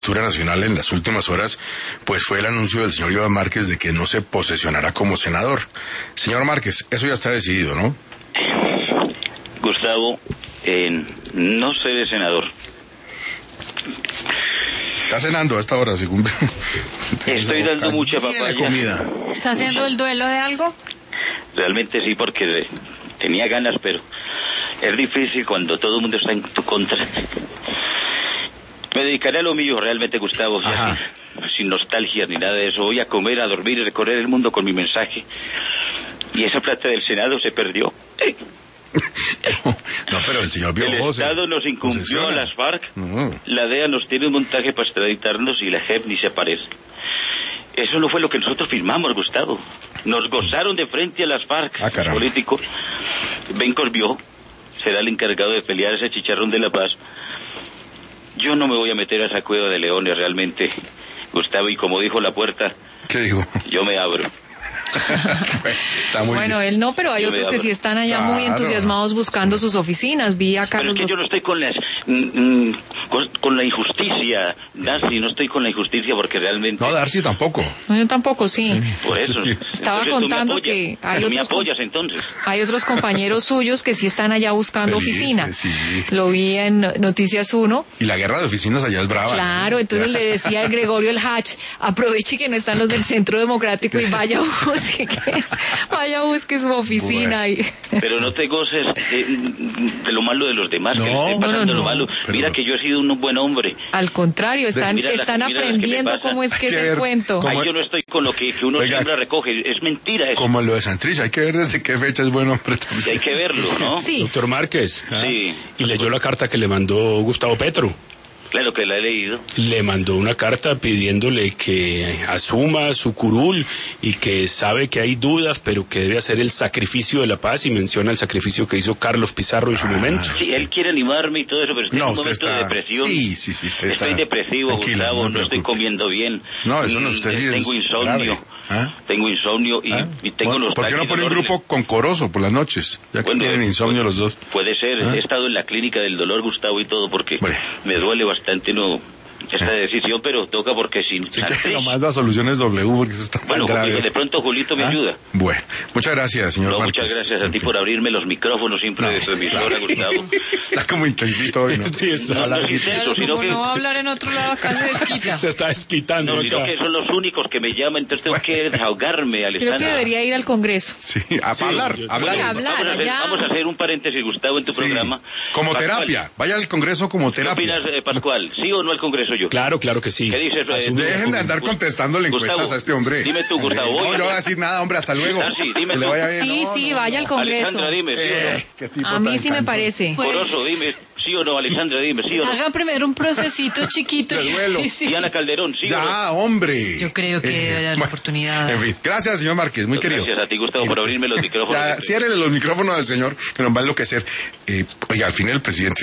coyuntura nacional en las últimas horas, pues fue el anuncio del señor Iván Márquez de que no se posesionará como senador. Señor Márquez, eso ya está decidido, ¿no? Gustavo, no sé de senador. Está cenando a esta hora, según... Estoy dando mucha papaya. Comida. ¿Está haciendo el duelo de algo? Realmente sí, porque tenía ganas, pero es difícil cuando todo el mundo está en tu contra. Me dedicaré a lo mío, realmente, Gustavo, sin nostalgia ni nada de eso. Voy a comer, a dormir y recorrer el mundo con mi mensaje. Y esa plata del Senado se perdió. No, pero el señor El Estado nos incumplió a las FARC. La DEA nos tiene un montaje para extraditarnos y la JEP ni se aparece. Eso no fue lo que nosotros firmamos, Gustavo. Nos gozaron de frente a las FARC. Políticos. Bencos vio. Será el encargado de pelear ese chicharrón de la paz. Yo no me voy a meter a esa cueva de leones realmente, Gustavo, y como dijo La Puerta, ¿qué dijo? Yo me abro. Bueno, él no, pero hay otros que sí están allá muy entusiasmados buscando sus oficinas. Vi a Carlos. Pero es que yo no estoy con la injusticia, Darcy, no estoy con la injusticia porque realmente... No, Darcy tampoco. No, yo tampoco, sí. Por eso. Estaba Entonces, contando que hay me apoyas entonces. Hay otros compañeros suyos que sí están allá buscando oficina. Sí. Lo vi en Noticias 1. Y la guerra de oficinas allá es brava. Claro, entonces le decía a Gregorio el Hatch, aproveche que no están los del Centro Democrático y vaya busque su oficina. Bueno. Pero no te goces de lo malo de los demás. No. Lo malo. Mira que yo he sido un buen hombre. Al contrario, están aprendiendo cómo es que es el cuento. Ay, yo no estoy con lo que uno siempre recoge. Es mentira eso. Como lo de Santrich, hay que ver desde qué fecha es buen hombre también. Hay que verlo, ¿no? Sí. Doctor Márquez. Sí. Y leyó la carta que le mandó Gustavo Petro. Claro que la he leído. Le mandó una carta pidiéndole que asuma su curul y que sabe que hay dudas, pero que debe hacer el sacrificio de la paz, y menciona el sacrificio que hizo Carlos Pizarro en su momento. Sí, él quiere animarme y todo eso, pero estoy en un momento de depresión. Sí, usted está... Estoy depresivo, tranquilo, Gustavo, no estoy comiendo bien. No, eso no, usted sí tengo insomnio. Tengo insomnio y tengo los... ¿Por qué no pone un grupo con Corozo por las noches? Ya que tienen insomnio los dos. Puede ser, he estado en la clínica del dolor, Gustavo, y todo, porque me duele bastante esta decisión, pero toca porque sin... Sí, que nomás la solución es W, porque eso está tan grave. De pronto Julito me ayuda. Bueno, muchas gracias, señor Márquez. Muchas gracias a ti por abrirme los micrófonos siempre de tu emisora, Gustavo. Está como intensito hoy, ¿no? Sí, está sino que no va a hablar en otro lado, acá se desquita. Se está desquitando. No, sino que son los únicos que me llaman, entonces tengo que desahogarme, Alejandra. Creo que debería ir al Congreso. Sí, a hablar. Vamos a hacer un paréntesis, Gustavo, en tu programa. Como terapia. Vaya al Congreso como terapia. ¿Qué opinas, Pascual? ¿Sí o no al Congreso yo? Claro que sí. ¿Qué dices? Dejen de andar contestándole encuestas a este hombre. Dime tú, Gustavo. No, yo voy a decir nada, hombre, hasta luego. Dime tú. Sí, vaya al Congreso. Alejandra, dime, ¿sí o no? A mí sí me parece. Corozo, dime, ¿sí o no? Alejandra, dime, ¿sí o no? Hagan primero un procesito chiquito. Diana Calderón, ¿sí o no? Ya, hombre. Yo creo que debe haber oportunidad. En fin, gracias, señor Márquez, muy querido. Gracias a ti, Gustavo, por abrirme los micrófonos. Ciérrele los micrófonos al señor, que nos va a enloquecer. Oiga, al final el presidente